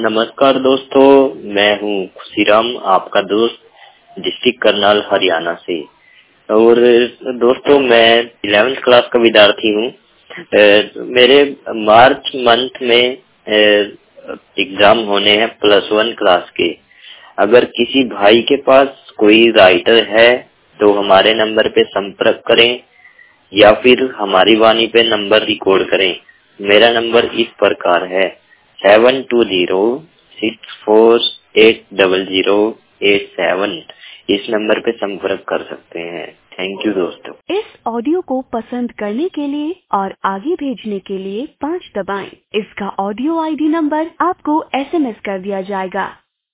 नमस्कार दोस्तों, मैं हूँ खुशीराम, आपका दोस्त, डिस्ट्रिक्ट करनाल हरियाणा से। और दोस्तों मैं 11th क्लास का विद्यार्थी हूँ। मेरे मार्च मंथ में एग्जाम होने हैं +1 क्लास के। अगर किसी भाई के पास कोई राइटर है तो हमारे नंबर पे संपर्क करें या फिर हमारी वाणी पे नंबर रिकॉर्ड करें। मेरा नंबर इस प्रकार है 7206480087। इस नंबर पे संपर्क कर सकते हैं। थैंक यू दोस्तों। इस ऑडियो को पसंद करने के लिए और आगे भेजने के लिए 5 दबाएं। इसका ऑडियो आईडी नंबर आपको SMS कर दिया जाएगा।